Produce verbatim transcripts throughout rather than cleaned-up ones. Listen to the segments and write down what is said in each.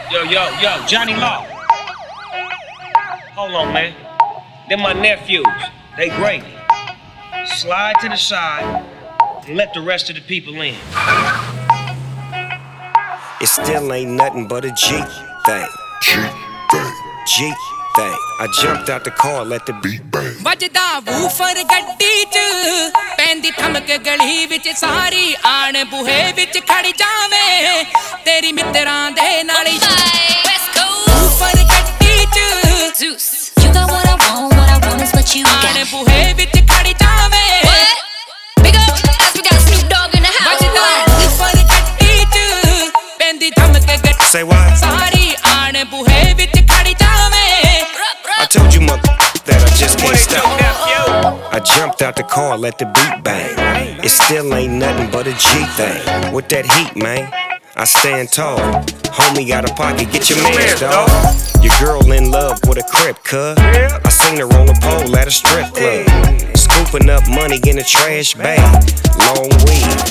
Yo, yo, yo, Johnny Law. Hold on, man. They're my nephews. They gravy. Slide to the side and let the rest of the people in. It still ain't nothing but a G thing. G thing. G thing. I jumped out the car, let the beat bang. ਵੱਜਦਾ woofer ਗੱਡੀ ਚ ਪੈਂਦੀ ਥਮਕ ਗਲੀ ਵਿੱਚ ਸਾਰੀ ਆਣ ਬੂਹੇ ਵਿੱਚ ਖੜ ਜਾਵੇ ਤੇਰੀ ਮਿੱਤਰਾਂ ਦੇ ਨਾਲ ਵੂਫਰ ਗੱਡੀ ਚ Zeus, you got what I want, what I want is what you got. ਆਣ ਬੂਹੇ ਵਿੱਚ ਖੜ ਜਾਵੇ Big up, we got Snoop Dogg in the house. ਵੱਜਦਾ ਵੂਫਰ ਗੱਡੀ ਚ ਪੈਂਦੀ ਥਮਕ ਗੱਡੀ Say what? ਸਾਰੀ ਆਣ ਬੂਹੇ ਵਿੱਚ ਖੜ ਜਾਵੇ I told you, mother, that I just can't stop. I jumped out the car, let the beat bang. It still ain't nothing but a G thing. With that heat, man, I stand tall. Homie got a pocket, get your man, dog. Your girl in love with a crib, cuz. I seen her on a pole at a strip club. Scooping up money in a trash bag. Long weed.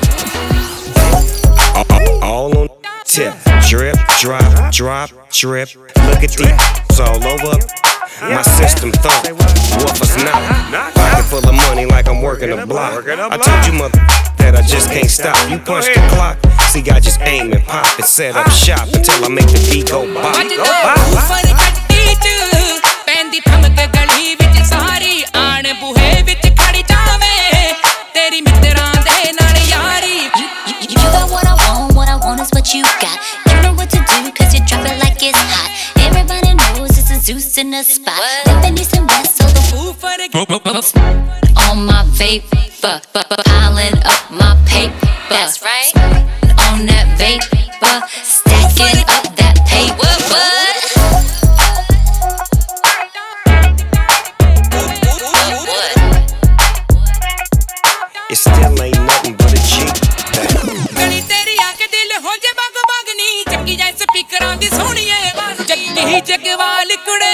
All, all on tip. Drip, drop, drop, drip. Look at these all over. My system thought, what was not? Pocket full of money like I'm working a block. I told you, mother, that I just can't stop. You punch the clock, see, I just aim and pop and set up shop until I make the beat go bop. Woofer ਗੱਡੀ ਚ ਪੈਂਦੀ ਥਮਕ ਗਲੀ ਵਿੱਚ ਸਾਰੀ ਆਣ ਬੂਹੇ ਵਿੱਚ ਖੜ ਜਾਵੇ ਤੇਰੀ ਮਿੱਤਰਾਂ ਦੇ ਨਾਲ ਯਾਰੀ You, you, you got what I want, what I want is what you got. You know what to do, cause you drop it like it's hot. Everybody knows it's a Zeus in the spot. Living east and west, so the woofer on my vape, piling up my paper. That's right. On that vapor, stacking up that paper. It still ain't nothing but a G thing. ਗਲੀ ਤੇਰੀ ਆ ਕੇ ਦਿਲ ਹੋ ਜੇ ਬਗ ਬਗ ਨੀ ਚੱਕੀ ਜਾਏ ਸਪੀਕਰਾਂ ਦੀ ਸੋਹਣੀਏ ਜੱਗੀ ਜਗਵਾਲ ਕੁੜੇ